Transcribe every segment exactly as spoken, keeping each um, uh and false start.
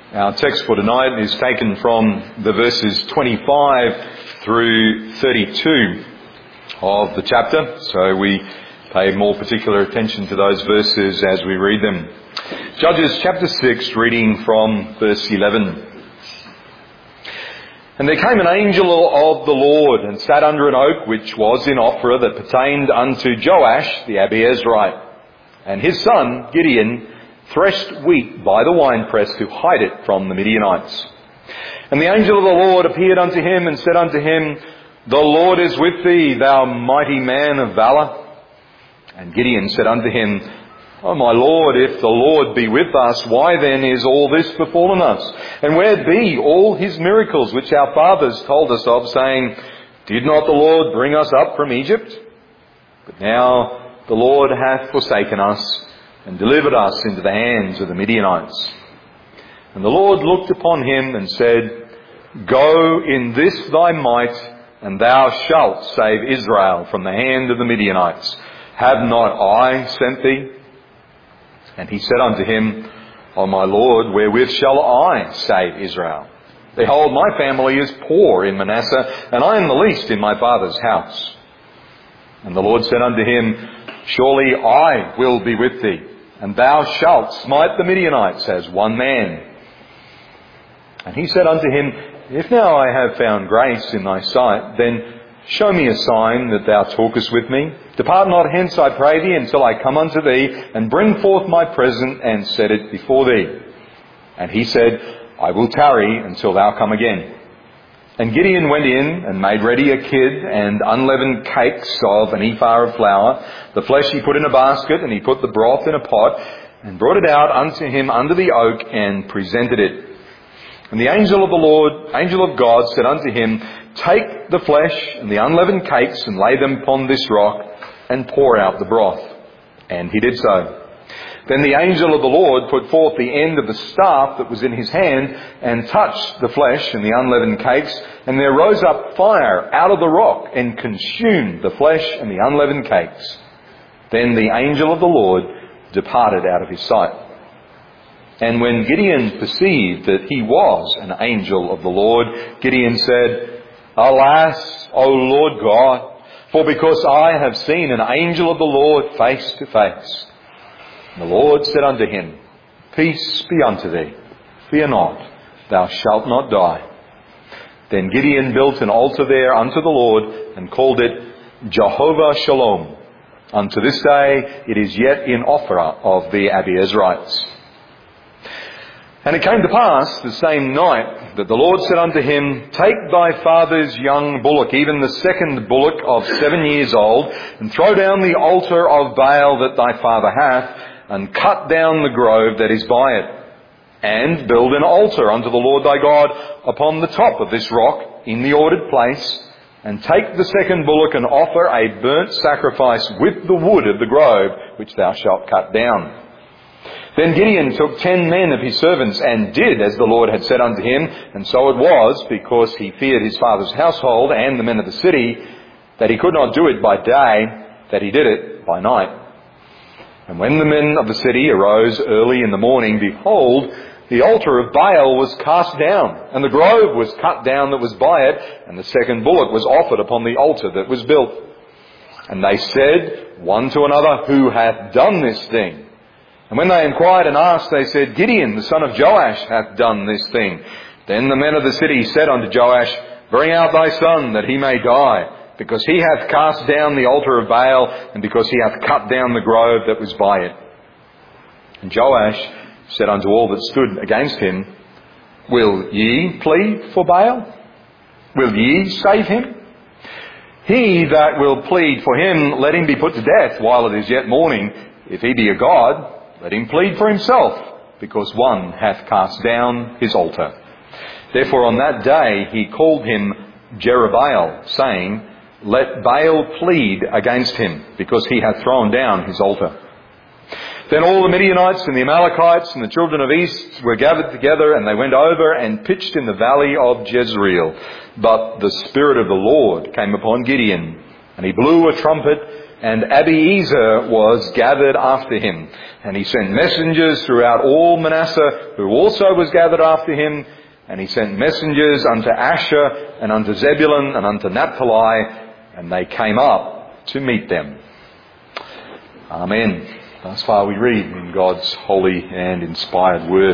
Our text for tonight is taken from the verses twenty-five through thirty-two of the chapter, so we pay more particular attention to those verses as we read them. Judges chapter six, reading from verse eleven. And there came an angel of the Lord and sat under an oak which was in Ophrah that pertained unto Joash the Abiezrite. And his son Gideon threshed wheat by the winepress to hide it from the Midianites. And the angel of the Lord appeared unto him and said unto him, The Lord is with thee, thou mighty man of valour. And Gideon said unto him, O my Lord, if the Lord be with us, why then is all this befallen us? And where be all his miracles which our fathers told us of, saying, Did not the Lord bring us up from Egypt? But now the Lord hath forsaken us, and delivered us into the hands of the Midianites. And the Lord looked upon him and said, Go in this thy might, and thou shalt save Israel from the hand of the Midianites. Have not I sent thee? And he said unto him, O my Lord, wherewith shall I save Israel? Behold, my family is poor in Manasseh, and I am the least in my father's house. And the Lord said unto him, Surely I will be with thee, and thou shalt smite the Midianites as one man. And he said unto him, If now I have found grace in thy sight, then show me a sign that thou talkest with me. Depart not hence, I pray thee, until I come unto thee, and bring forth my present, and set it before thee. And he said, I will tarry until thou come again. And Gideon went in and made ready a kid and unleavened cakes of an ephah of flour. The flesh he put in a basket, and he put the broth in a pot, and brought it out unto him under the oak, and presented it. And the angel of the Lord, angel of God, said unto him, Take the flesh and the unleavened cakes, and lay them upon this rock, and pour out the broth. And he did so. Then the angel of the Lord put forth the end of the staff that was in his hand, and touched the flesh and the unleavened cakes, and there rose up fire out of the rock, and consumed the flesh and the unleavened cakes. Then the angel of the Lord departed out of his sight. And when Gideon perceived that he was an angel of the Lord, Gideon said, Alas, O Lord God, for because I have seen an angel of the Lord face to face. And the Lord said unto him, Peace be unto thee. Fear not, thou shalt not die. Then Gideon built an altar there unto the Lord, and called it Jehovah Shalom. Unto this day it is yet in Ophrah of the Abiezrites. And it came to pass the same night that the Lord said unto him, Take thy father's young bullock, even the second bullock of seven years old, and throw down the altar of Baal that thy father hath, and cut down the grove that is by it, and build an altar unto the Lord thy God upon the top of this rock in the ordered place, and take the second bullock and offer a burnt sacrifice with the wood of the grove which thou shalt cut down. Then Gideon took ten men of his servants, and did as the Lord had said unto him, and so it was, because he feared his father's household and the men of the city, that he could not do it by day, that he did it by night. And when the men of the city arose early in the morning, behold, the altar of Baal was cast down, and the grove was cut down that was by it, and the second bullock was offered upon the altar that was built. And they said one to another, Who hath done this thing? And when they inquired and asked, they said, Gideon, the son of Joash, hath done this thing. Then the men of the city said unto Joash, Bring out thy son, that he may die, because he hath cast down the altar of Baal, and because he hath cut down the grove that was by it. And Joash said unto all that stood against him, Will ye plead for Baal? Will ye save him? He that will plead for him, let him be put to death while it is yet morning. If he be a god, let him plead for himself, because one hath cast down his altar. Therefore on that day he called him Jerubbaal, saying, Let Baal plead against him, because he hath thrown down his altar. Then all the Midianites and the Amalekites and the children of East were gathered together, and they went over and pitched in the valley of Jezreel. But the Spirit of the Lord came upon Gideon, and he blew a trumpet, and Abiezer was gathered after him. And he sent messengers throughout all Manasseh, who also was gathered after him. And he sent messengers unto Asher, and unto Zebulun, and unto Naphtali, and they came up to meet them. Amen. Thus far we read in God's holy and inspired word.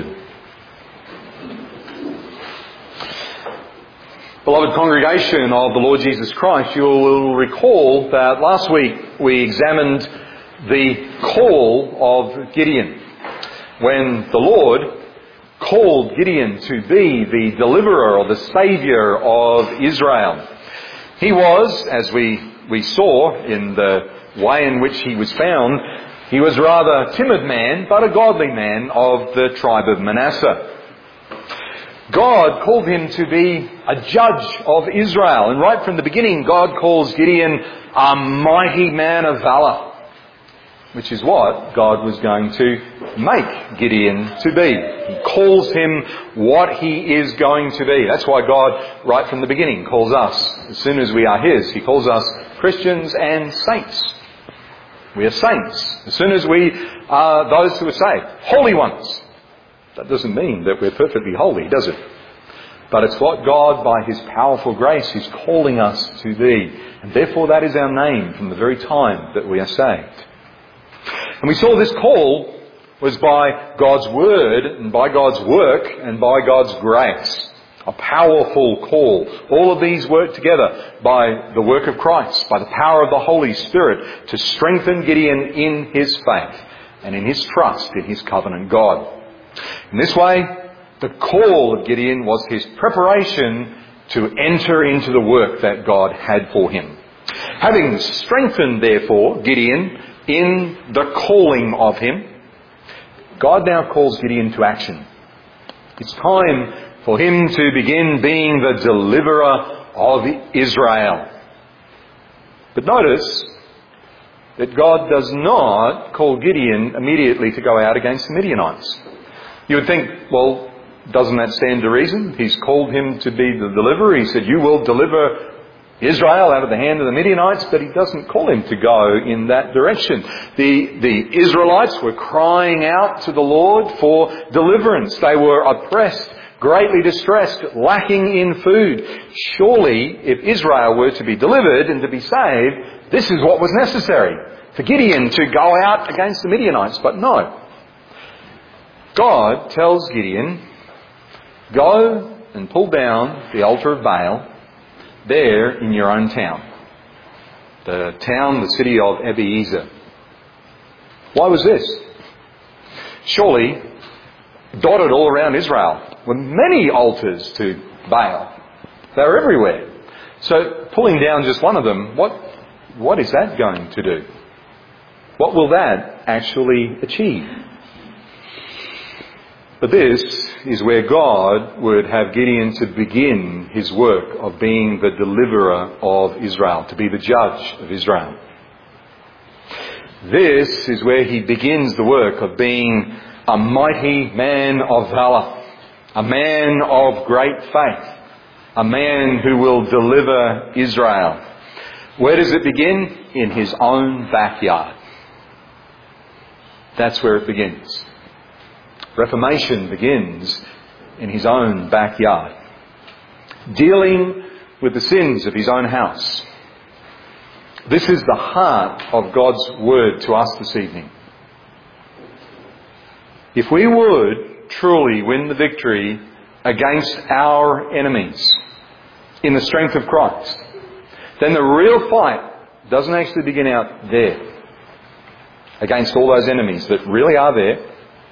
Beloved congregation of the Lord Jesus Christ, you will recall that last week we examined the call of Gideon, when the Lord called Gideon to be the deliverer or the saviour of Israel. He was, as we, we saw in the way in which he was found, he was rather a timid man, but a godly man of the tribe of Manasseh. God called him to be a judge of Israel. And right from the beginning, God calls Gideon a mighty man of valour, which is what God was going to make Gideon to be. He calls him what he is going to be. That's why God, right from the beginning, calls us, as soon as we are His, He calls us Christians and saints. We are saints. As soon as we are those who are saved, holy ones. That doesn't mean that we're perfectly holy, does it? But it's what God, by His powerful grace, is calling us to be. And therefore that is our name from the very time that we are saved. And we saw this call was by God's Word and by God's work and by God's grace. A powerful call. All of these work together by the work of Christ, by the power of the Holy Spirit, to strengthen Gideon in his faith and in his trust in his covenant God. In this way, the call of Gideon was his preparation to enter into the work that God had for him. Having strengthened, therefore, Gideon in the calling of him, God now calls Gideon to action. It's time for him to begin being the deliverer of Israel. But notice that God does not call Gideon immediately to go out against the Midianites. You would think, well, doesn't that stand to reason? He's called him to be the deliverer. He said, you will deliver Israel out of the hand of the Midianites, but he doesn't call him to go in that direction. The, the Israelites were crying out to the Lord for deliverance. They were oppressed, greatly distressed, lacking in food. Surely, if Israel were to be delivered and to be saved, this is what was necessary for Gideon to go out against the Midianites. But no. God tells Gideon, go and pull down the altar of Baal there in your own town. The town, the city of Abiezer. Why was this? Surely, dotted all around Israel were many altars to Baal. They were everywhere. So pulling down just one of them, what, what is that going to do? What will that actually achieve? But this is where God would have Gideon to begin his work of being the deliverer of Israel, to be the judge of Israel. This is where he begins the work of being a mighty man of valour, a man of great faith, a man who will deliver Israel. Where does it begin? In his own backyard. That's where it begins. Reformation begins in his own backyard, dealing with the sins of his own house. This is the heart of God's word to us this evening. If we would truly win the victory against our enemies in the strength of Christ, then the real fight doesn't actually begin out there against all those enemies that really are there.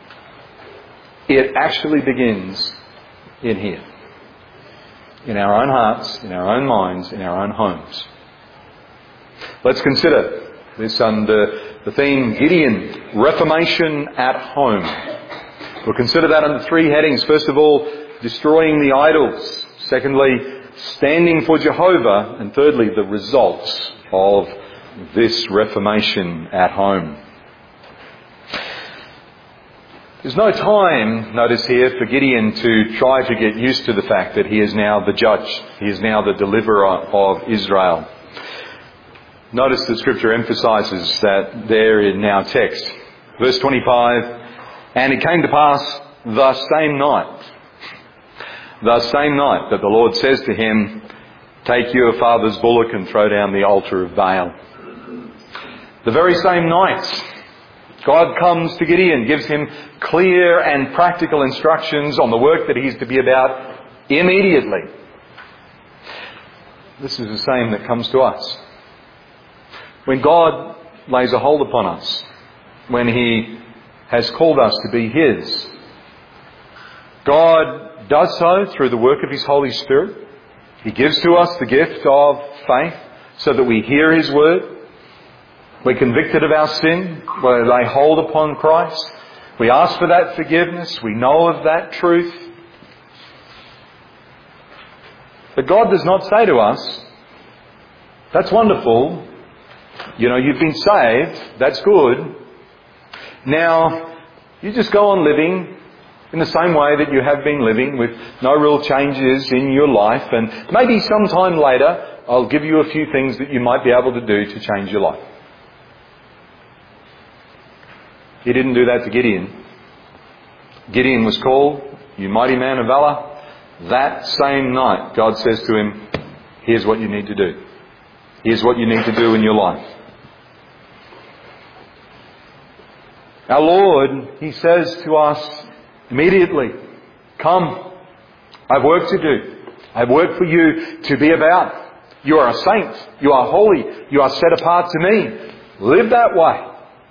It actually begins in here. In our own hearts, in our own minds, in our own homes. Let's consider this under the theme Gideon, Reformation at Home. We'll consider that under three headings. First of all, destroying the idols. Secondly, standing for Jehovah. And thirdly, the results of this Reformation at home. There's no time, notice here, for Gideon to try to get used to the fact that he is now the judge. He is now the deliverer of Israel. Notice that Scripture emphasises that there in our text. Verse twenty-five, and it came to pass the same night, the same night that the Lord says to him, take your father's bullock and throw down the altar of Baal. The very same night, God comes to Gideon, gives him clear and practical instructions on the work that he's to be about immediately. This is the same that comes to us. When God lays a hold upon us, when He has called us to be His, God does so through the work of His Holy Spirit. He gives to us the gift of faith so that we hear His word. We're convicted of our sin. We lay hold upon Christ. We ask for that forgiveness. We know of that truth. But God does not say to us, that's wonderful. You know, you've been saved. That's good. Now, you just go on living in the same way that you have been living with no real changes in your life. And maybe sometime later, I'll give you a few things that you might be able to do to change your life. He didn't do that to Gideon. Gideon was called, you mighty man of valour. That same night, God says to him, here's what you need to do. Here's what you need to do in your life. Our Lord, He says to us immediately, come, I've work to do. I've work for you to be about. You are a saint. You are holy. You are set apart to me. Live that way.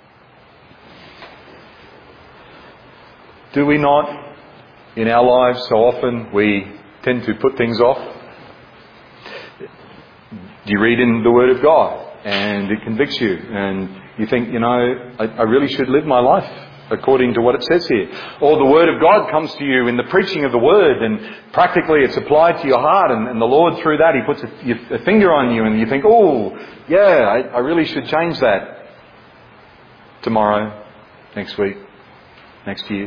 Do we not, in our lives, so often we tend to put things off? You read in the Word of God and it convicts you and you think, you know, I, I really should live my life according to what it says here. Or the Word of God comes to you in the preaching of the Word and practically it's applied to your heart and, and the Lord through that He puts a, a finger on you and you think, oh, yeah, I, I really should change that tomorrow, next week, next year.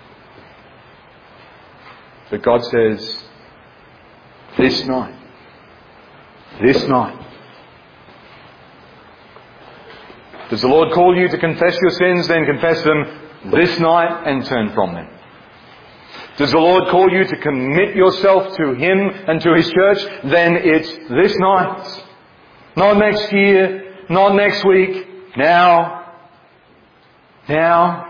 But God says, this night, this night. Does the Lord call you to confess your sins? Then confess them this night and turn from them. Does the Lord call you to commit yourself to Him and to His church? Then it's this night. Not next year, not next week. Now. Now.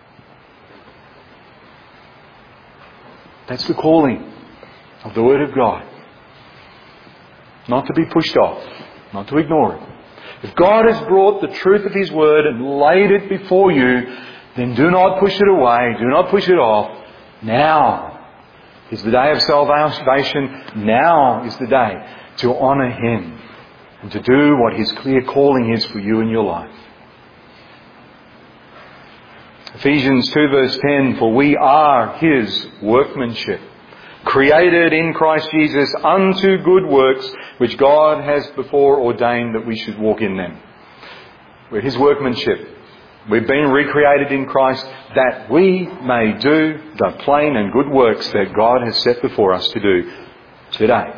That's the calling of the Word of God. Not to be pushed off. Not to ignore it. If God has brought the truth of His Word and laid it before you, then do not push it away. Do not push it off. Now is the day of salvation. Now is the day to honour Him and to do what His clear calling is for you in your life. Ephesians two verse ten, for we are His workmanship, created in Christ Jesus unto good works, which God has before ordained that we should walk in them. We're His workmanship. We've been recreated in Christ that we may do the plain and good works that God has set before us to do today.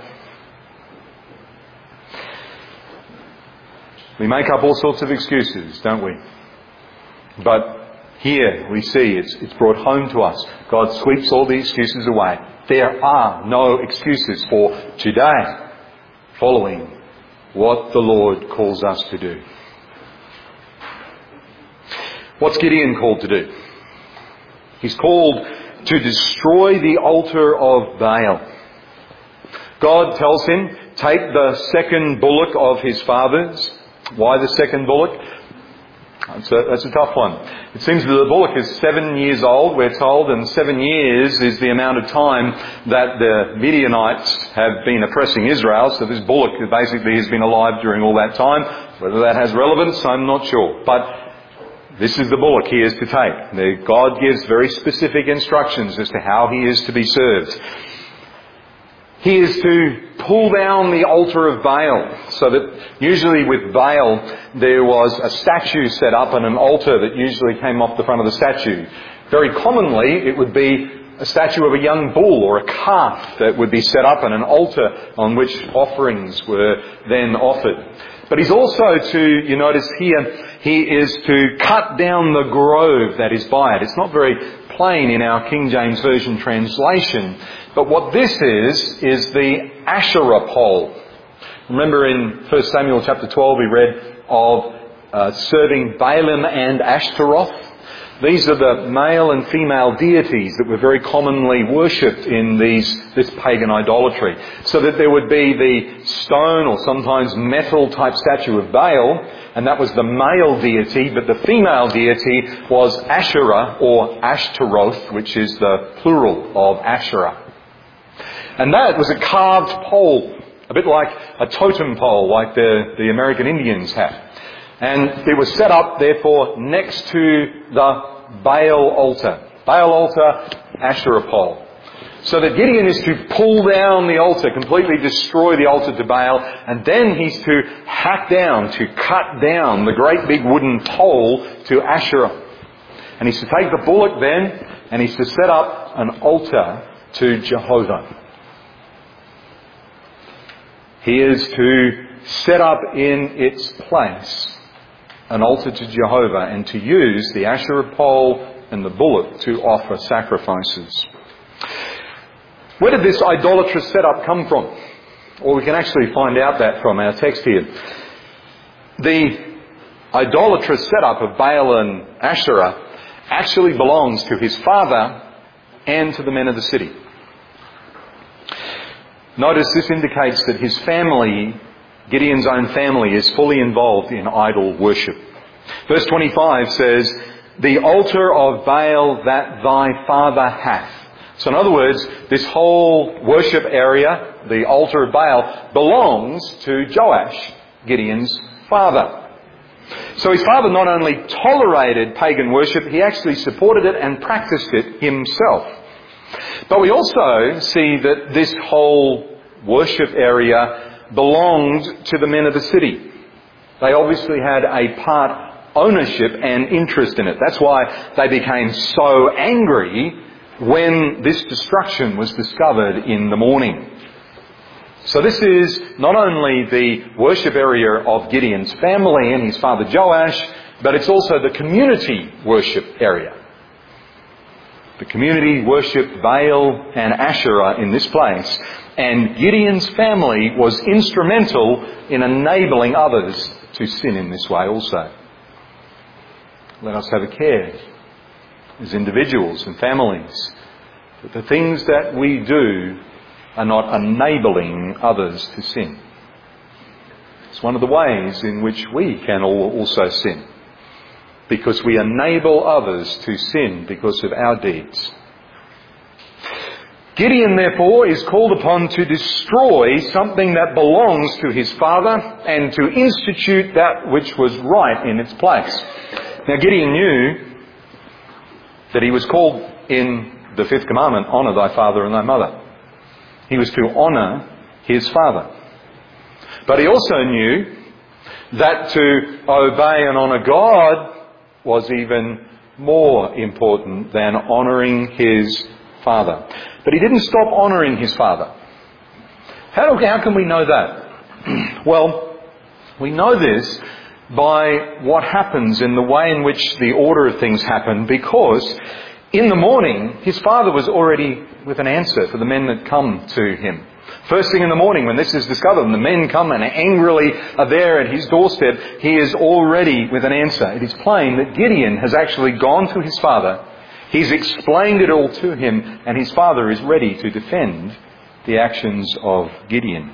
We make up all sorts of excuses, don't we? But here we see it's, it's brought home to us. God sweeps all the excuses away. There are no excuses for today following what the Lord calls us to do. What's Gideon called to do? He's called to destroy the altar of Baal. God tells him, take the second bullock of his father's. Why the second bullock? That's a, that's a tough one. It seems that the bullock is seven years old, we're told, and seven years is the amount of time that the Midianites have been oppressing Israel. So this bullock basically has been alive during all that time. Whether that has relevance, I'm not sure. But this is the bullock he is to take. God gives very specific instructions as to how he is to be served. He is to pull down the altar of Baal. So that usually with Baal there was a statue set up and an altar that usually came off the front of the statue. Very commonly it would be a statue of a young bull or a calf that would be set up and an altar on which offerings were then offered. But he's also to, you notice here, he is to cut down the grove that is by it. It's not very plain in our King James Version translation. But what this is, is the Asherah pole. Remember in First Samuel chapter twelve we read of uh, serving Baalim and Ashtaroth. These are the male and female deities that were very commonly worshipped in these, this pagan idolatry. So that there would be the stone or sometimes metal type statue of Baal, and that was the male deity, but the female deity was Asherah or Ashtaroth, which is the plural of Asherah. And that was a carved pole, a bit like a totem pole like the, the American Indians have. And it was set up, therefore, next to the Baal altar. Baal altar, Asherah pole. So that Gideon is to pull down the altar, completely destroy the altar to Baal, and then he's to hack down, to cut down the great big wooden pole to Asherah. And he's to take the bullock then, and he's to set up an altar to Jehovah. He is to set up in its place an altar to Jehovah and to use the Asherah pole and the bullock to offer sacrifices. Where did this idolatrous setup come from? Well, we can actually find out that from our text here. The idolatrous setup of Baal and Asherah actually belongs to his father and to the men of the city. Notice this indicates that his family, Gideon's own family, is fully involved in idol worship. Verse twenty-five says, "The altar of Baal that thy father hath." So in other words, this whole worship area, the altar of Baal, belongs to Joash, Gideon's father. So his father not only tolerated pagan worship, he actually supported it and practiced it himself. But we also see that this whole worship area belonged to the men of the city. They obviously had a part ownership and interest in it. That's why they became so angry when this destruction was discovered in the morning. So this is not only the worship area of Gideon's family and his father Joash, but it's also the community worship area. The community worshipped Baal and Asherah in this place, and Gideon's family was instrumental in enabling others to sin in this way also. Let us have a care as individuals and families that the things that we do are not enabling others to sin. It's one of the ways in which we can also sin, because we enable others to sin because of our deeds. Gideon, therefore, is called upon to destroy something that belongs to his father and to institute that which was right in its place. Now, Gideon knew that he was called in the fifth commandment, "Honour thy father and thy mother." He was to honour his father. But he also knew that to obey and honour God was even more important than honouring his father. But he didn't stop honouring his father. How, how can we know that? Well, we know this by what happens in the way in which the order of things happen, because in the morning his father was already with an answer for the men that come to him. First thing in the morning when this is discovered and the men come and angrily are there at his doorstep, he is already with an answer. It is plain that Gideon has actually gone to his father. He's explained it all to him, and his father is ready to defend the actions of Gideon.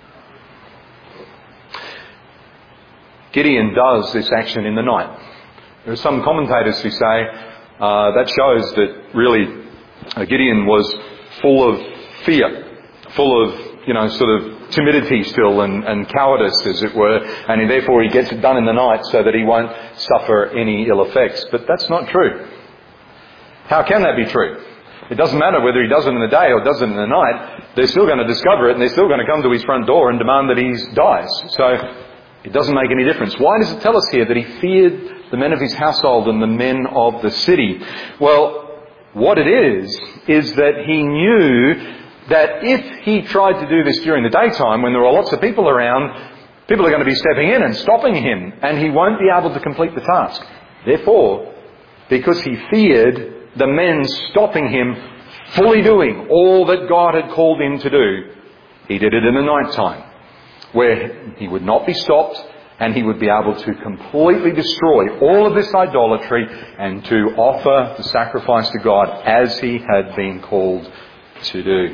Gideon does this action in the night. There are some commentators who say uh, that shows that really uh, Gideon was full of fear, full of, you know, sort of timidity still and, and cowardice, as it were, and he, therefore he gets it done in the night so that he won't suffer any ill effects. But that's not true. How can that be true? It doesn't matter whether he does it in the day or does it in the night. They're still going to discover it, and they're still going to come to his front door and demand that he dies. So it doesn't make any difference. Why does it tell us here that he feared the men of his household and the men of the city? Well, what it is, is that he knew that if he tried to do this during the daytime when there were lots of people around, People are going to be stepping in and stopping him, and he won't be able to complete the task. Therefore, because he feared the men stopping him fully doing all that God had called him to do, he did it in the night time, where he would not be stopped, and he would be able to completely destroy all of this idolatry and to offer the sacrifice to God as he had been called to do.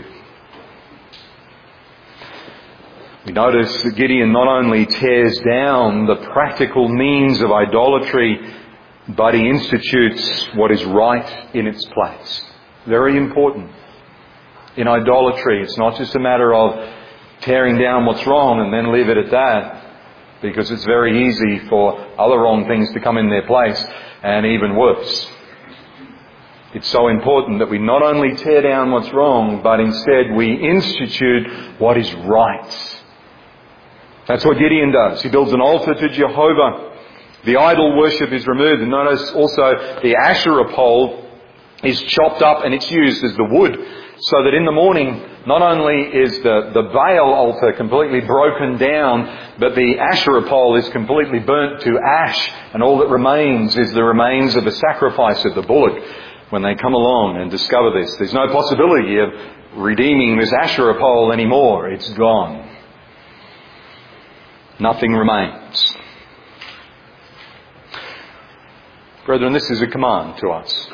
We notice that Gideon not only tears down the practical means of idolatry, but he institutes what is right in its place. Very important. In idolatry, it's not just a matter of tearing down what's wrong and then leave it at that, because it's very easy for other wrong things to come in their place, and even worse. It's so important that we not only tear down what's wrong, but instead we institute what is right. That's what Gideon does. He builds an altar to Jehovah. The idol worship is removed. And notice also the Asherah pole is chopped up and it's used as the wood, so that in the morning not only is the, the Baal altar completely broken down, but the Asherah pole is completely burnt to ash, and all that remains is the remains of a sacrifice of the bullock. When they come along and discover this, there's no possibility of redeeming this Asherah pole anymore. It's gone. Nothing remains. Brethren, this is a command to us.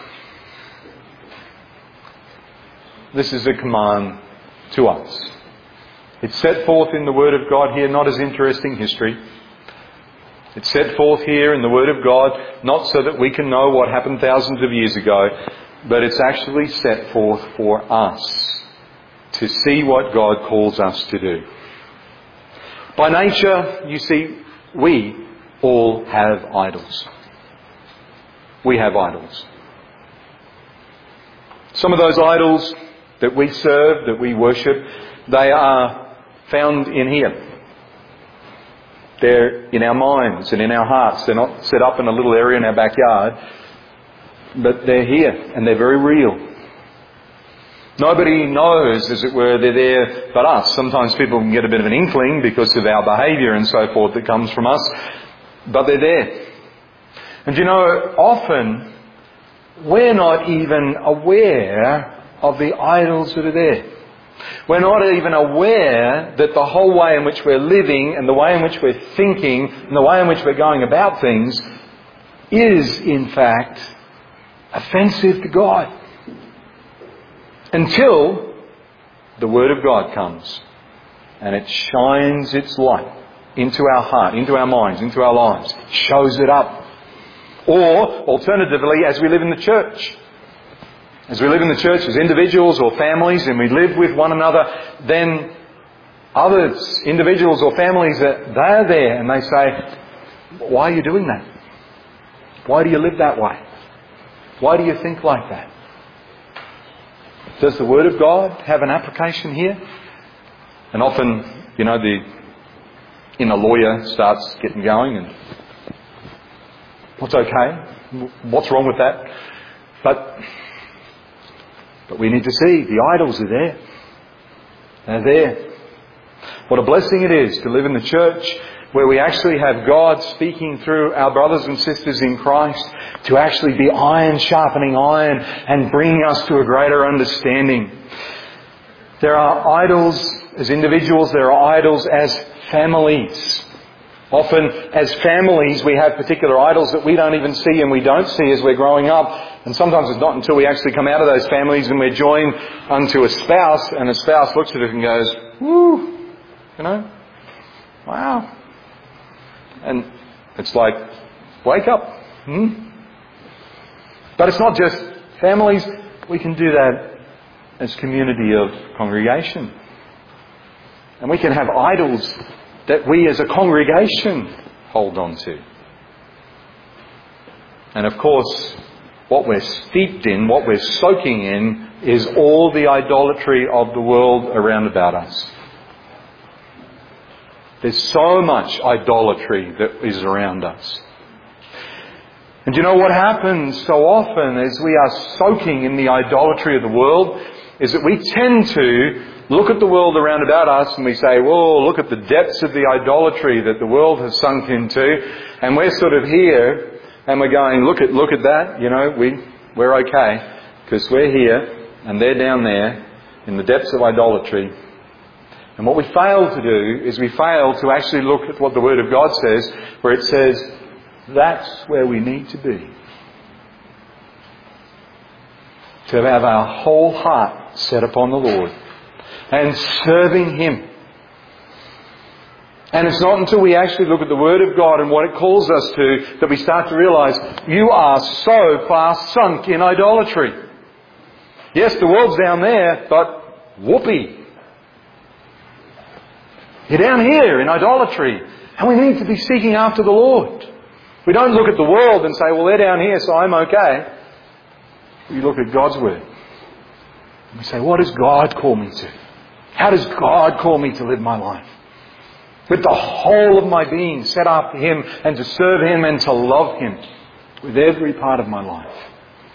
This is a command to us. It's set forth in the Word of God here, not as interesting history. It's set forth here in the Word of God, not so that we can know what happened thousands of years ago, but it's actually set forth for us to see what God calls us to do. By nature, you see, we all have idols. We have idols. Some of those idols that we serve, that we worship, they are found in here. They're in our minds and in our hearts. They're not set up in a little area in our backyard, but they're here and they're very real. Nobody knows, as it were, they're there but us. Sometimes people can get a bit of an inkling because of our behaviour and so forth that comes from us, but they're there. And you know, often we're not even aware of the idols that are there. We're not even aware that the whole way in which we're living and the way in which we're thinking and the way in which we're going about things is, in fact, offensive to God. Until the Word of God comes and it shines its light into our heart, into our minds, into our lives, shows it up. Or, alternatively, as we live in the church. As we live in the church as individuals or families and we live with one another, then others, individuals or families, they're there and they say, why are you doing that? Why do you live that way? Why do you think like that? Does the Word of God have an application here? And often, you know, the inner lawyer starts getting going and what's okay? What's wrong with that? But but we need to see the idols are there. They're there. What a blessing it is to live in the church where we actually have God speaking through our brothers and sisters in Christ to actually be iron sharpening iron and bringing us to a greater understanding. There are idols as individuals, there are idols as families. Often as families we have particular idols that we don't even see and we don't see as we're growing up. And sometimes it's not until we actually come out of those families and we're joined unto a spouse and a spouse looks at us and goes, woo, you know, wow. And it's like, wake up. Hmm? But it's not just families. We can do that as community of congregation. And we can have idols that we as a congregation hold on to. And of course, what we're steeped in, what we're soaking in, is all the idolatry of the world around about us. There's so much idolatry that is around us. And you know what happens so often is we are soaking in the idolatry of the world is that we tend to look at the world around about us and we say, whoa, look at the depths of the idolatry that the world has sunk into. And we're sort of here and we're going, look at, look at that. You know, we, we're okay because we're here and they're down there in the depths of idolatry. And what we fail to do is we fail to actually look at what the Word of God says, where it says, that's where we need to be. To have our whole heart set upon the Lord and serving Him. And it's not until we actually look at the Word of God and what it calls us to that we start to realise you are so far sunk in idolatry. Yes, the world's down there, but whoopee. You're down here in idolatry. And we need to be seeking after the Lord. We don't look at the world and say, well, they're down here, so I'm okay. We look at God's Word. And we say, what does God call me to? How does God call me to live my life? With the whole of my being set after Him and to serve Him and to love Him with every part of my life.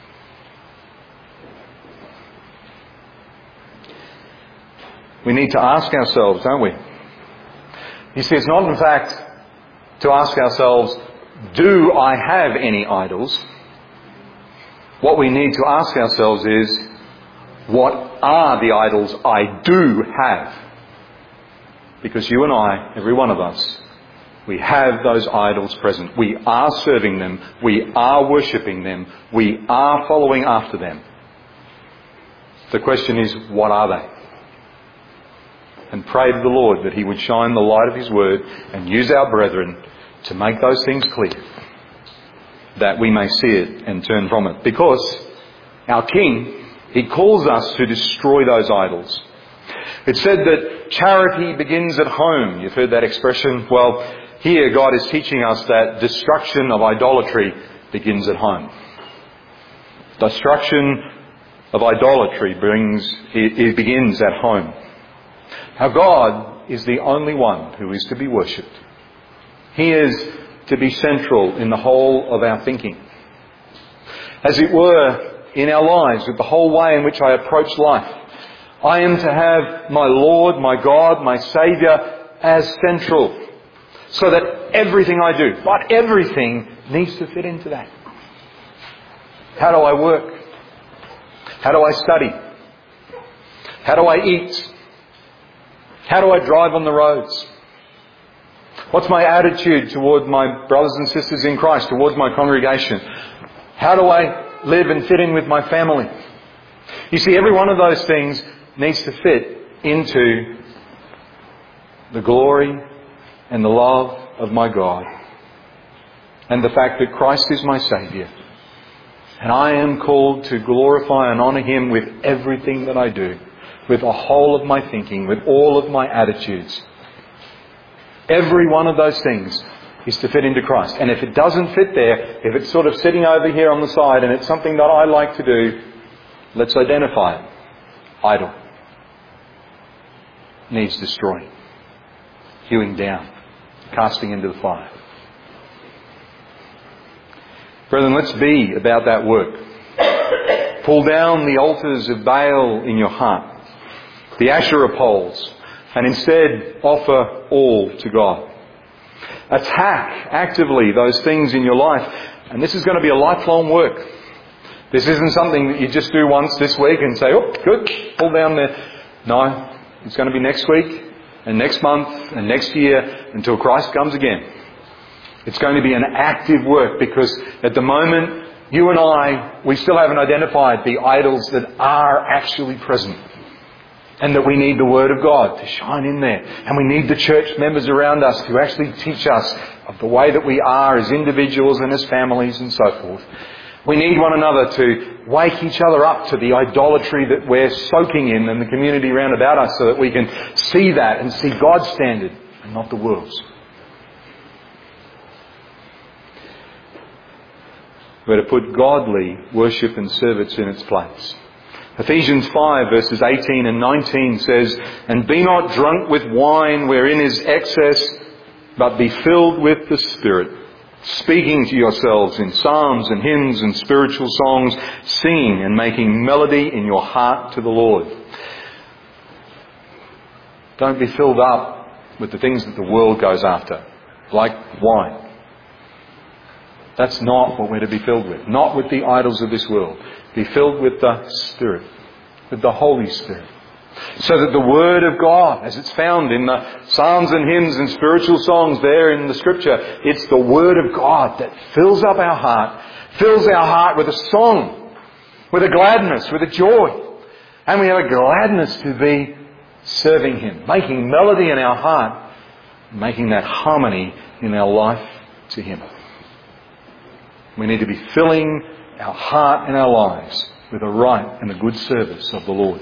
We need to ask ourselves, don't we? You see, it's not in fact to ask ourselves, do I have any idols? What we need to ask ourselves is, what are the idols I do have? Because you and I, every one of us, we have those idols present. We are serving them. We are worshipping them. We are following after them. The question is, what are they? And pray to the Lord that He would shine the light of His Word and use our brethren to make those things clear, that we may see it and turn from it. Because our King, He calls us to destroy those idols. It's said that charity begins at home. You've heard that expression. Well, here God is teaching us that destruction of idolatry begins at home. Destruction of idolatry brings, it, it begins at home. Our God is the only one who is to be worshipped. He is to be central in the whole of our thinking. As it were, in our lives, with the whole way in which I approach life, I am to have my Lord, my God, my Saviour as central. So that everything I do, but everything, needs to fit into that. How do I work? How do I study? How do I eat? How do I drive on the roads? What's my attitude toward my brothers and sisters in Christ, towards my congregation? How do I live and fit in with my family? You see, every one of those things needs to fit into the glory and the love of my God and the fact that Christ is my Saviour. And I am called to glorify and honour Him with everything that I do, with the whole of my thinking, with all of my attitudes. Every one of those things is to fit into Christ. And if it doesn't fit there, if it's sort of sitting over here on the side and it's something that I like to do, let's identify it. Idol. Needs destroying. Hewing down. Casting into the fire. Brethren, let's be about that work. Pull down the altars of Baal in your heart. The Asherah poles, and instead offer all to God. Attack actively those things in your life, and this is going to be a lifelong work. This isn't something that you just do once this week and say, oh, good, pull down there. No, it's going to be next week, and next month, and next year, until Christ comes again. It's going to be an active work, because at the moment, you and I, we still haven't identified the idols that are actually present. And that we need the Word of God to shine in there. And we need the church members around us to actually teach us of the way that we are as individuals and as families and so forth. We need one another to wake each other up to the idolatry that we're soaking in in the community round about us, so that we can see that and see God's standard and not the world's. We're to put godly worship and service in its place. Ephesians five verses eighteen and nineteen says, "And be not drunk with wine wherein is excess, but be filled with the Spirit, speaking to yourselves in psalms and hymns and spiritual songs, singing and making melody in your heart to the Lord. Don't be filled up with the things that the world goes after, like wine. That's not what we're to be filled with. Not with the idols of this world. Be filled with the Spirit, with the Holy Spirit. So that the Word of God, as it's found in the psalms and hymns and spiritual songs there in the Scripture, it's the Word of God that fills up our heart, fills our heart with a song, with a gladness, with a joy. And we have a gladness to be serving Him, making melody in our heart, making that harmony in our life to Him. We need to be filling our heart and our lives with a right and a good service of the Lord.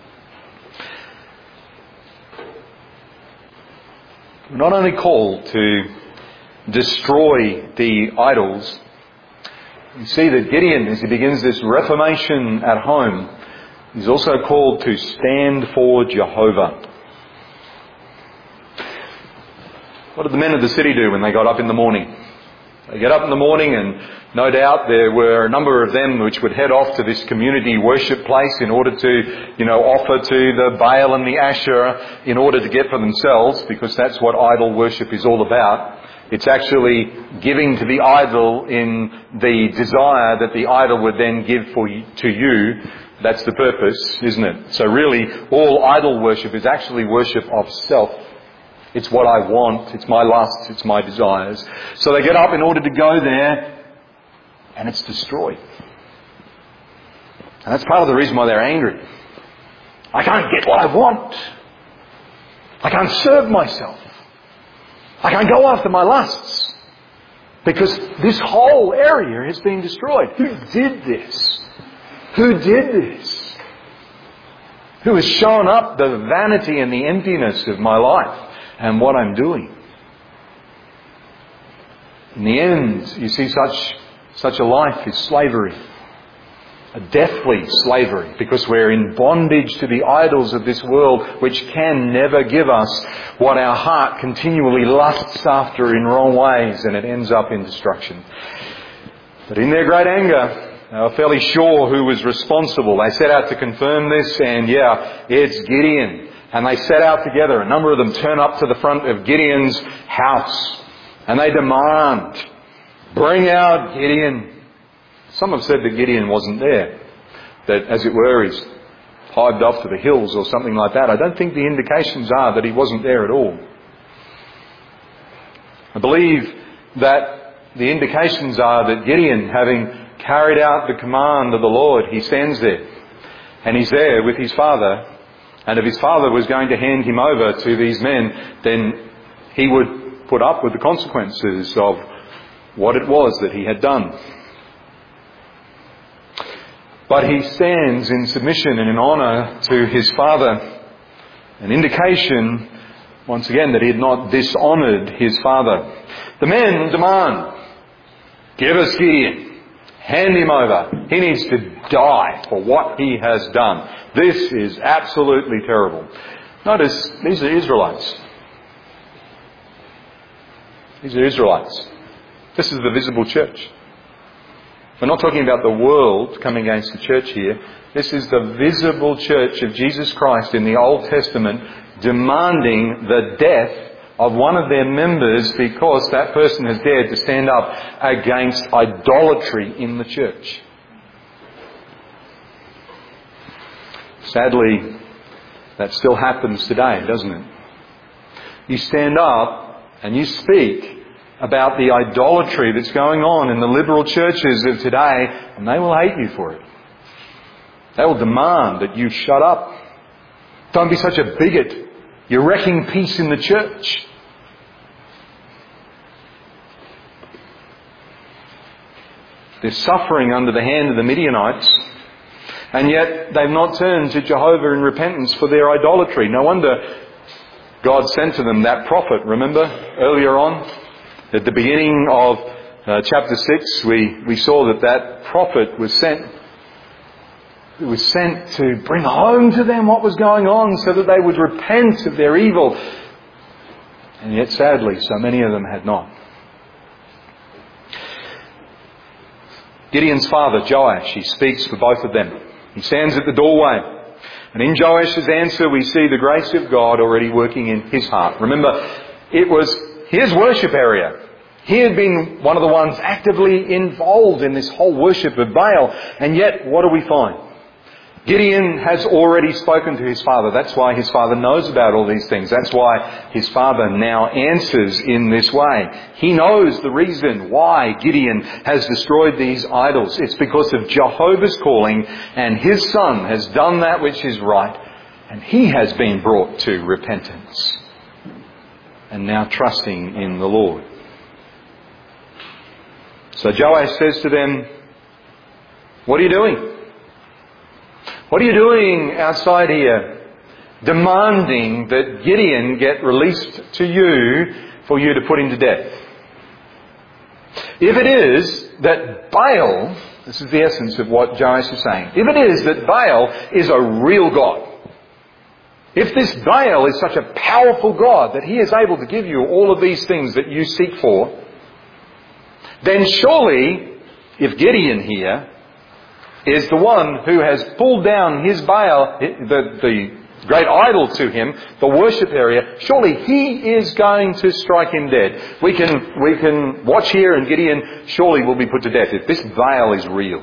We're not only called to destroy the idols. You see that Gideon, as he begins this reformation at home, he's also called to stand for Jehovah. What did the men of the city do when they got up in the morning? They get up in the morning, and no doubt there were a number of them which would head off to this community worship place in order to, you know, offer to the Baal and the Asherah in order to get for themselves, because that's what idol worship is all about. It's actually giving to the idol in the desire that the idol would then give for you, to you. That's the purpose, isn't it? So really, all idol worship is actually worship of self. It's what I want, it's my lusts, it's my desires. So they get up in order to go there, and it's destroyed. And that's part of the reason why they're angry. I can't get what I want. I can't serve myself. I can't go after my lusts. Because this whole area has been destroyed. Who did this? Who did this? Who has shown up the vanity and the emptiness of my life and what I'm doing? In the end, you see, such such a life is slavery. A deathly slavery, because we're in bondage to the idols of this world, which can never give us what our heart continually lusts after in wrong ways, and it ends up in destruction. But in their great anger, they were fairly sure who was responsible. They set out to confirm this, and yeah, it's Gideon. And they set out together. A number of them turn up to the front of Gideon's house, and they demand, bring out Gideon. Some have said that Gideon wasn't there, that, as it were, he's hived off to the hills or something like that. I don't think the indications are that he wasn't there at all. I believe that the indications are that Gideon, having carried out the command of the Lord, he stands there, and he's there with his father, and if his father was going to hand him over to these men, then he would put up with the consequences of what it was that he had done. But he stands in submission and in honour to his father. An indication, once again, that he had not dishonoured his father. The men demand, give us Gideon. Hand him over. He needs to die for what he has done. This is absolutely terrible. Notice, these are Israelites. These are Israelites. This is the visible church. We're not talking about the world coming against the church here. This is the visible church of Jesus Christ in the Old Testament demanding the death of one of their members because that person has dared to stand up against idolatry in the church. Sadly, that still happens today, doesn't it? You stand up and you speak about the idolatry that's going on in the liberal churches of today, and they will hate you for it. They will demand that you shut up. Don't be such a bigot. You're wrecking peace in the church. They're suffering under the hand of the Midianites, and yet they've not turned to Jehovah in repentance for their idolatry. No wonder God sent to them that prophet, remember, earlier on? At the beginning of uh, chapter six, we, we saw that that prophet was sent, it was sent to bring home to them what was going on so that they would repent of their evil. And yet, sadly, so many of them had not. Gideon's father, Joash, he speaks for both of them. He stands at the doorway. And in Joash's answer, we see the grace of God already working in his heart. Remember, it was his worship area. He had been one of the ones actively involved in this whole worship of Baal. And yet, what do we find? Gideon has already spoken to his father. That's why his father knows about all these things. That's why his father now answers in this way. He knows the reason why Gideon has destroyed these idols. It's because of Jehovah's calling, and his son has done that which is right, and he has been brought to repentance and now trusting in the Lord. So Joash says to them, "What are you doing? What are you doing outside here, demanding that Gideon get released to you for you to put him to death? If it is that Baal," this is the essence of what Joash is saying, "if it is that Baal is a real God, if this Baal is such a powerful God that he is able to give you all of these things that you seek for, then surely, if Gideon here is the one who has pulled down his Baal, the, the great idol to him, the worship area, surely he is going to strike him dead. We can, we can watch here and Gideon surely will be put to death if this Baal is real."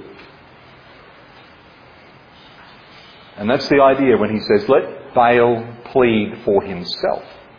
And that's the idea when he says, let Baal plead for himself.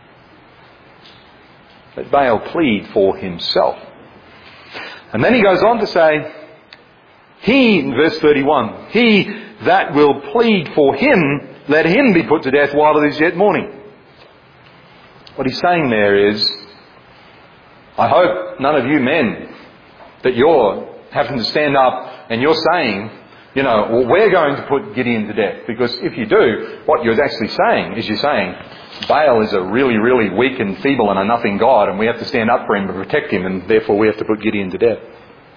Let Baal plead for himself. And then he goes on to say, he, in verse thirty-one, he that will plead for him, let him be put to death while it is yet morning. What he's saying there is, I hope none of you men that you're having to stand up and you're saying, you know, well, we're going to put Gideon to death. Because if you do, what you're actually saying is you're saying, Baal is a really, really weak and feeble and a nothing God, and we have to stand up for him and protect him, and therefore we have to put Gideon to death.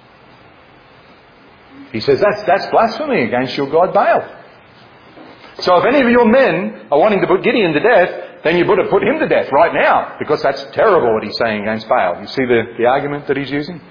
He says that's, that's blasphemy against your God Baal. So if any of your men are wanting to put Gideon to death, then you better put him to death right now, because that's terrible what he's saying against Baal. You see the, the argument that he's using?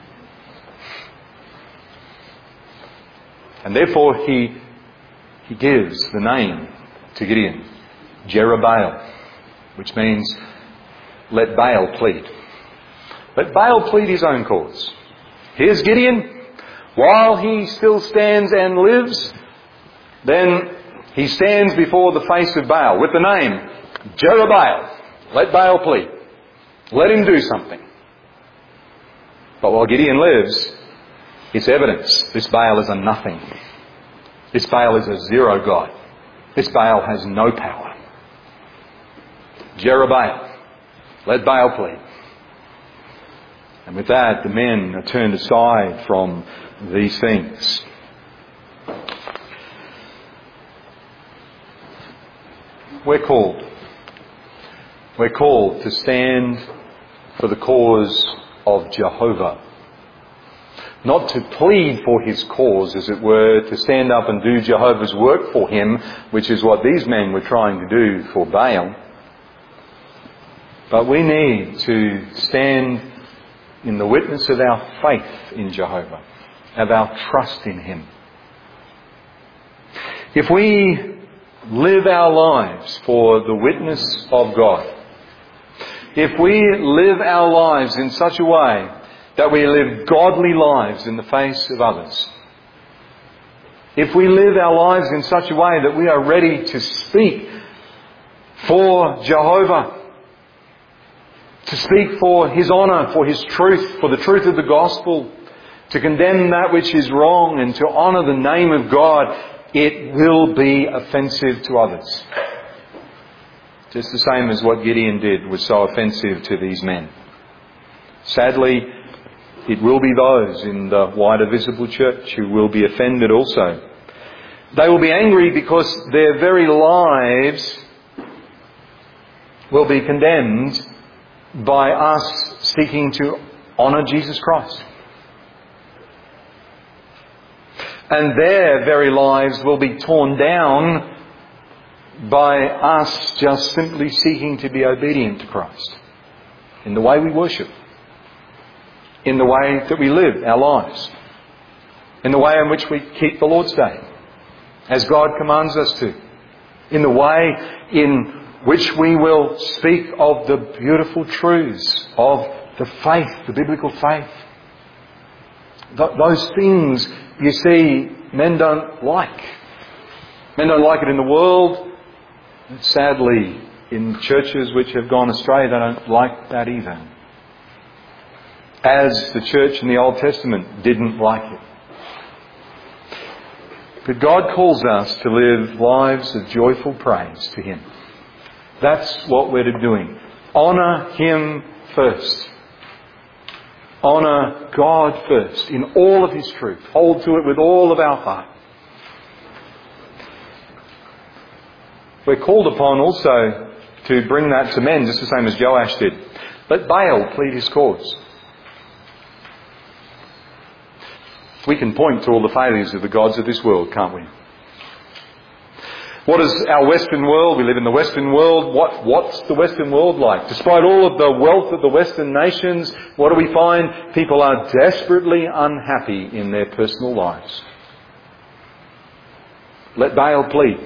And therefore he, he gives the name to Gideon, Jerubbaal, which means let Baal plead. Let Baal plead his own cause. Here's Gideon. While he still stands and lives, then he stands before the face of Baal with the name Jerubbaal. Let Baal plead. Let him do something. But while Gideon lives, it's evidence. This Baal is a nothing. This Baal is a zero God. This Baal has no power. Jerubbaal. Let Baal plead. And with that, the men are turned aside from these things. We're called. We're called to stand for the cause of Jehovah. Not to plead for his cause, as it were, to stand up and do Jehovah's work for him, which is what these men were trying to do for Baal. But we need to stand in the witness of our faith in Jehovah, of our trust in him. If we live our lives for the witness of God, if we live our lives in such a way that we live godly lives in the face of others, if we live our lives in such a way that we are ready to speak for Jehovah, to speak for his honour, for his truth, for the truth of the gospel, to condemn that which is wrong and to honour the name of God, it will be offensive to others. Just the same as what Gideon did was so offensive to these men. Sadly, it will be those in the wider visible church who will be offended also. They will be angry because their very lives will be condemned by us seeking to honour Jesus Christ. And their very lives will be torn down by us just simply seeking to be obedient to Christ in the way we worship, in the way that we live our lives. in the way in which we keep the Lord's Day, as God commands us to, in the way in which we will speak of the beautiful truths of the faith, the biblical faith. Th- those things, you see, men don't like. Men don't like it in the world. Sadly, in churches which have gone astray, they don't like that either. As the church in the Old Testament didn't like it. But God calls us to live lives of joyful praise to Him. That's what we're doing. Honour Him first. Honour God first in all of His truth. Hold to it with all of our heart. We're called upon also to bring that to men, just the same as Joash did. Let Baal plead his cause. We can point to all the failures of the gods of this world, can't we? What is our Western world? We live in the Western world. What, what's the Western world like? Despite all of the wealth of the Western nations, what do we find? People are desperately unhappy in their personal lives. Let Baal plead.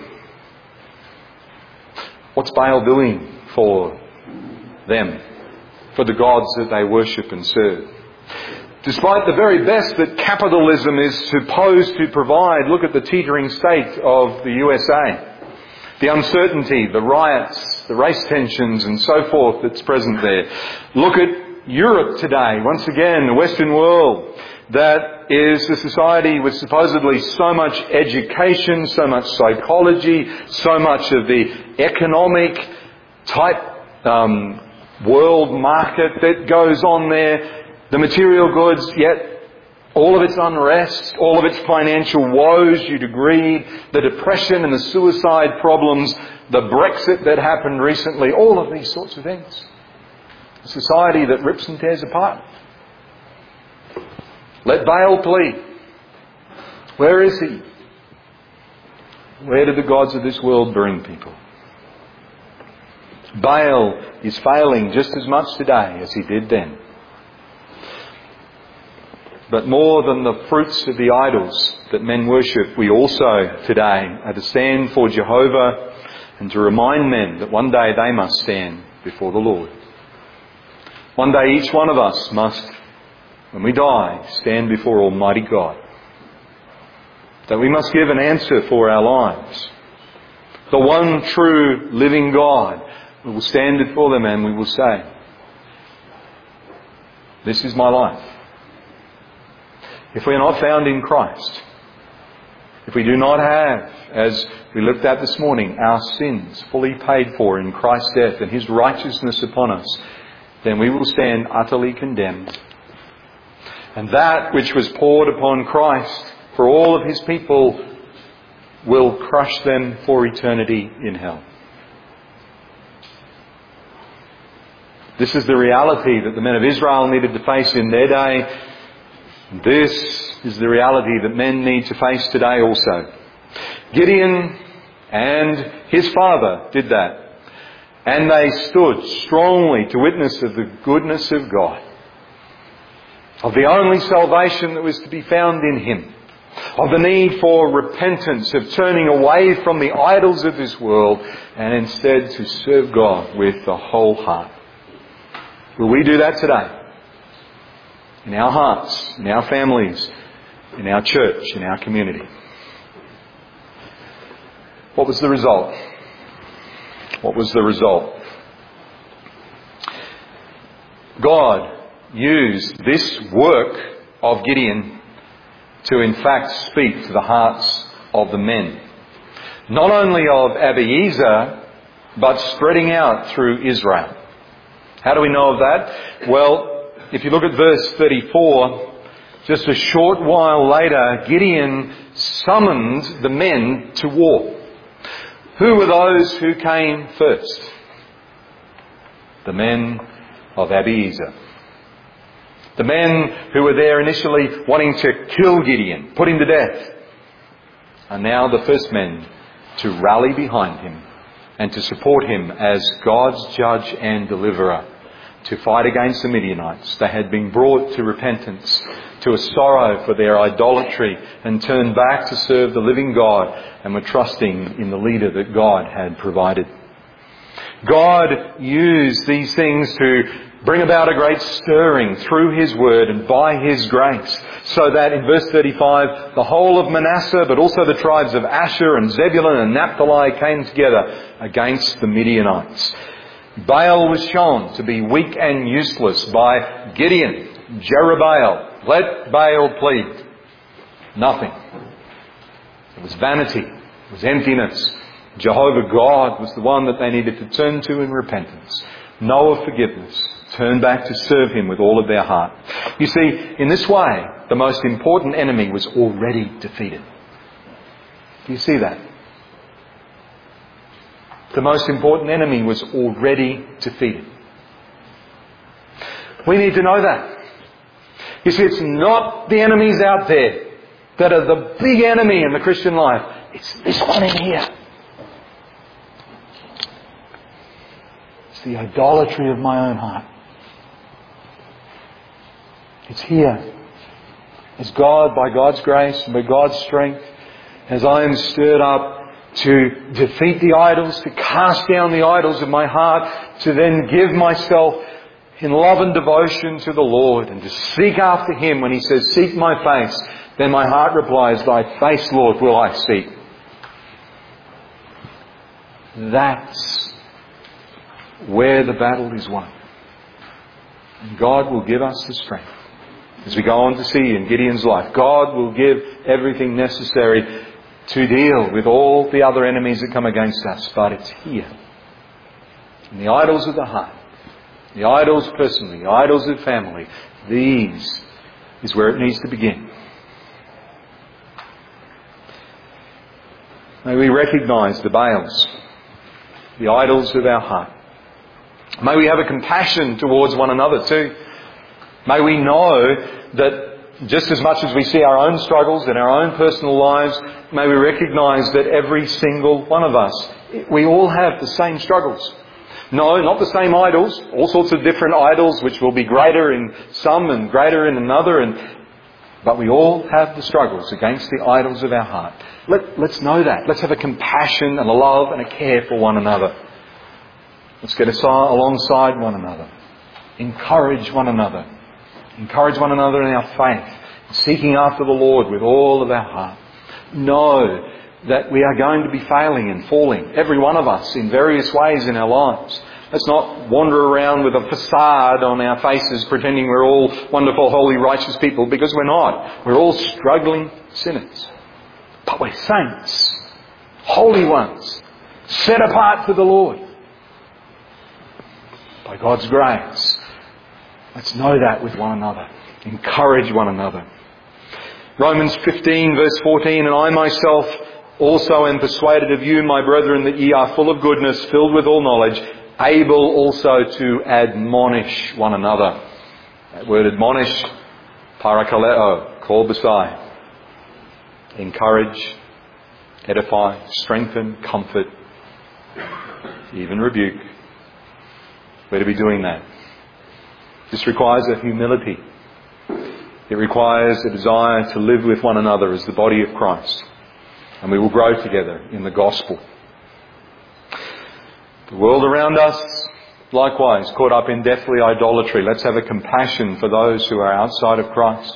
What's Baal doing for them? For the gods that they worship and serve? Despite the very best that capitalism is supposed to provide, look at the teetering state of the U S A. The uncertainty, the riots, the race tensions and so forth that's present there. Look at Europe today, once again, the Western world, that is a society with supposedly so much education, so much psychology, so much of the economic type um, world market that goes on there. The material goods, yet all of its unrest, all of its financial woes, you'd agree, the depression and the suicide problems, the Brexit that happened recently, all of these sorts of things. A society that rips and tears apart. Let Baal plead. Where is he? Where do the gods of this world bring people? Baal is failing just as much today as he did then. But more than the fruits of the idols that men worship, we also today are to stand for Jehovah and to remind men that one day they must stand before the Lord. One day each one of us must, when we die, stand before Almighty God. That we must give an answer for our lives. The one true living God. We will stand before them and we will say, this is my life. If we are not found in Christ, if we do not have, as we looked at this morning, our sins fully paid for in Christ's death and His righteousness upon us, then we will stand utterly condemned. And that which was poured upon Christ for all of His people will crush them for eternity in hell. This is the reality that the men of Israel needed to face in their day. This is the reality that men need to face today also. Gideon and his father did that. And they stood strongly to witness of the goodness of God. Of the only salvation that was to be found in Him. Of the need for repentance, of turning away from the idols of this world and instead to serve God with the whole heart. Will we do that today? In our hearts, in our families, in our church, in our community. What was the result? What was the result? God used this work of Gideon to in fact speak to the hearts of the men. Not only of Abiezer, but spreading out through Israel. How do we know of that? Well, if you look at verse thirty-four, just a short while later, Gideon summoned the men to war. Who were those who came first? The men of Abiezer. The men who were there initially wanting to kill Gideon, put him to death, are now the first men to rally behind him and to support him as God's judge and deliverer. to fight against the Midianites. They had been brought to repentance, to a sorrow for their idolatry, and turned back to serve the living God, and were trusting in the leader that God had provided. God used these things to bring about a great stirring through His Word and by His grace, so that in verse thirty-five, the whole of Manasseh, but also the tribes of Asher and Zebulun and Naphtali came together against the Midianites. Baal was shown to be weak and useless by Gideon, Jerubbaal. Let Baal plead. Nothing. It was vanity. It was emptiness. Jehovah God was the one that they needed to turn to in repentance. Know of forgiveness. Turn back to serve Him with all of their heart. You see, in this way, the most important enemy was already defeated. Do you see that? The most important enemy was already defeated. We need to know that. You see, it's not the enemies out there that are the big enemy in the Christian life. It's this one in here. It's the idolatry of my own heart. It's here. As God, by God's grace and by God's strength, as I am stirred up to defeat the idols, to cast down the idols of my heart, to then give myself in love and devotion to the Lord and to seek after Him when He says, seek my face, then my heart replies, thy face, Lord, will I seek. That's where the battle is won. And God will give us the strength. As we go on to see in Gideon's life, God will give everything necessary to deal with all the other enemies that come against us. But it's here. And the idols of the heart, the idols personally, the idols of family, these is where it needs to begin. May we recognise the Baals, the idols of our heart. May we have a compassion towards one another too. May we know that just as much as we see our own struggles in our own personal lives, may we recognise that every single one of us, we all have the same struggles. No, not the same idols, all sorts of different idols which will be greater in some and greater in another, and but we all have the struggles against the idols of our heart. Let, let's know that. Let's have a compassion and a love and a care for one another. Let's get aside, alongside one another. Encourage one another. Encourage one another in our faith. Seeking after the Lord with all of our heart. Know that we are going to be failing and falling. Every one of us in various ways in our lives. Let's not wander around with a facade on our faces pretending we're all wonderful, holy, righteous people, because we're not. We're all struggling sinners. But we're saints. Holy ones. Set apart for the Lord. By God's grace. Let's know that with one another. Encourage one another. Romans fifteen verse fourteen, and I myself also am persuaded of you, my brethren, that ye are full of goodness, filled with all knowledge, able also to admonish one another. That word admonish, parakaleo, call beside. Encourage, edify, strengthen, comfort, even rebuke. We're to be doing that. This requires a humility. It requires a desire to live with one another as the body of Christ. And we will grow together in the gospel. The world around us, likewise, caught up in deathly idolatry. Let's have a compassion for those who are outside of Christ.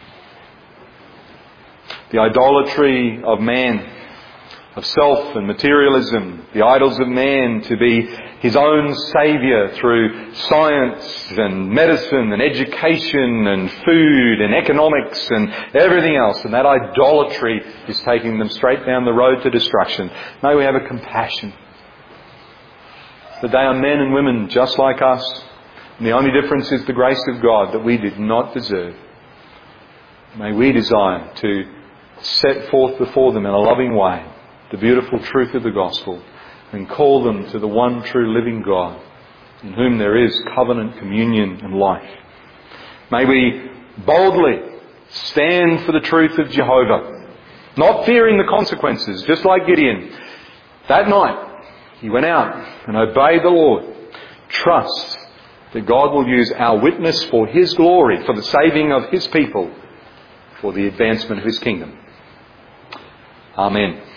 The idolatry of man, of self and materialism, the idols of man to be his own saviour through science and medicine and education and food and economics and everything else. And that idolatry is taking them straight down the road to destruction. May we have a compassion. That they are men and women just like us. And the only difference is the grace of God that we did not deserve. May we desire to set forth before them in a loving way the beautiful truth of the gospel and call them to the one true living God in whom there is covenant, communion and life. May we boldly stand for the truth of Jehovah, not fearing the consequences, just like Gideon. That night he went out and obeyed the Lord. Trust that God will use our witness for His glory, for the saving of His people, for the advancement of His kingdom. Amen.